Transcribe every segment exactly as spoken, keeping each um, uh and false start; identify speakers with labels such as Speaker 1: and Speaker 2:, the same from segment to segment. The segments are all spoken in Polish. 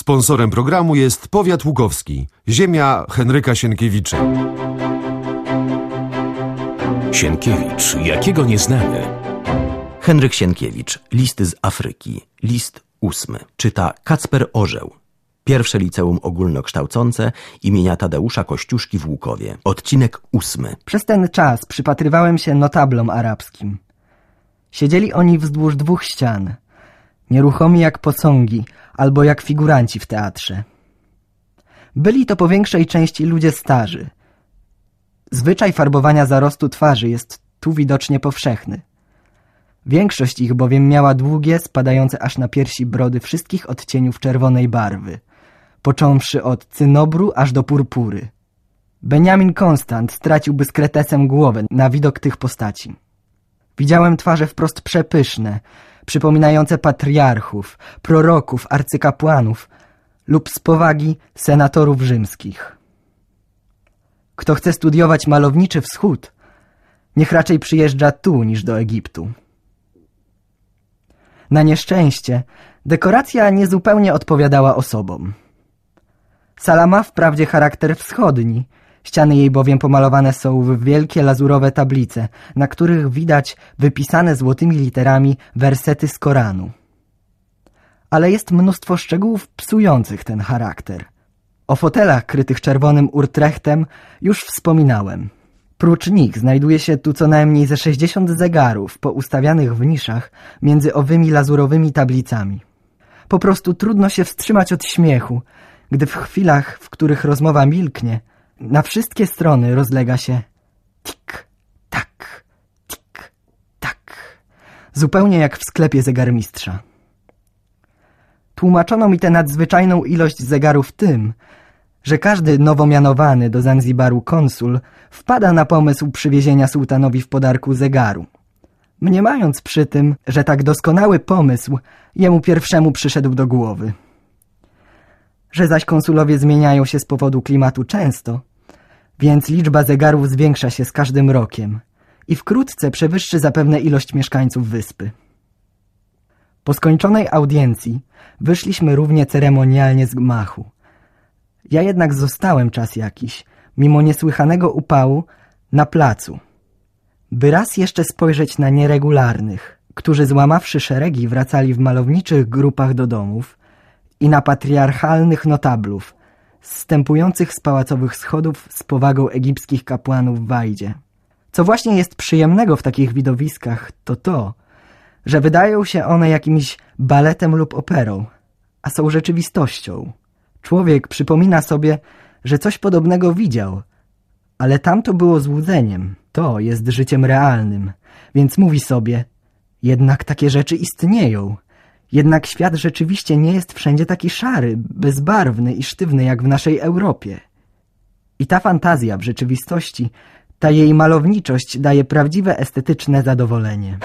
Speaker 1: Sponsorem programu jest Powiat Łukowski, ziemia Henryka Sienkiewicza.
Speaker 2: Sienkiewicz, jakiego nie znamy?
Speaker 3: Henryk Sienkiewicz, Listy z Afryki, list ósmy. Czyta Kacper Orzeł. Pierwsze liceum ogólnokształcące imienia Tadeusza Kościuszki w Łukowie. Odcinek ósmy.
Speaker 4: Przez ten czas przypatrywałem się notablom arabskim. Siedzieli oni wzdłuż dwóch ścian, nieruchomi jak posągi albo jak figuranci w teatrze. Byli to po większej części ludzie starzy. Zwyczaj farbowania zarostu twarzy jest tu widocznie powszechny. Większość ich bowiem miała długie, spadające aż na piersi brody wszystkich odcieniów czerwonej barwy, począwszy od cynobru aż do purpury. Benjamin Constant straciłby z kretesem głowę na widok tych postaci. Widziałem twarze wprost przepyszne, przypominające patriarchów, proroków, arcykapłanów lub z powagi senatorów rzymskich. Kto chce studiować malowniczy wschód, niech raczej przyjeżdża tu niż do Egiptu. Na nieszczęście dekoracja niezupełnie odpowiadała osobom. Sala ma wprawdzie charakter wschodni, ściany jej bowiem pomalowane są w wielkie lazurowe tablice, na których widać wypisane złotymi literami wersety z Koranu. Ale jest mnóstwo szczegółów psujących ten charakter. O fotelach krytych czerwonym urtrechtem już wspominałem. Prócz nich znajduje się tu co najmniej ze sześćdziesiąt zegarów poustawianych w niszach między owymi lazurowymi tablicami. Po prostu trudno się wstrzymać od śmiechu, gdy w chwilach, w których rozmowa milknie, na wszystkie strony rozlega się tik, tak, tik, tak, zupełnie jak w sklepie zegarmistrza. Tłumaczono mi tę nadzwyczajną ilość zegarów tym, że każdy nowo mianowany do Zanzibaru konsul wpada na pomysł przywiezienia sułtanowi w podarku zegaru, mniemając przy tym, że tak doskonały pomysł jemu pierwszemu przyszedł do głowy. Że zaś konsulowie zmieniają się z powodu klimatu często, więc liczba zegarów zwiększa się z każdym rokiem i wkrótce przewyższy zapewne ilość mieszkańców wyspy. Po skończonej audiencji wyszliśmy równie ceremonialnie z gmachu. Ja jednak zostałem czas jakiś, mimo niesłychanego upału, na placu, by raz jeszcze spojrzeć na nieregularnych, którzy złamawszy szeregi wracali w malowniczych grupach do domów, i na patriarchalnych notablów, zstępujących z pałacowych schodów z powagą egipskich kapłanów w wajdzie. Co właśnie jest przyjemnego w takich widowiskach, to to, że wydają się one jakimś baletem lub operą, a są rzeczywistością. Człowiek przypomina sobie, że coś podobnego widział, ale tamto było złudzeniem, to jest życiem realnym, więc mówi sobie, jednak takie rzeczy istnieją. Jednak świat rzeczywiście nie jest wszędzie taki szary, bezbarwny i sztywny jak w naszej Europie. I ta fantazja w rzeczywistości, ta jej malowniczość daje prawdziwe estetyczne zadowolenie.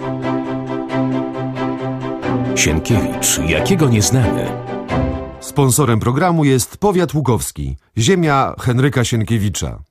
Speaker 2: Sienkiewicz, jakiego nie znamy?
Speaker 1: Sponsorem programu jest Powiat Łukowski, ziemia Henryka Sienkiewicza.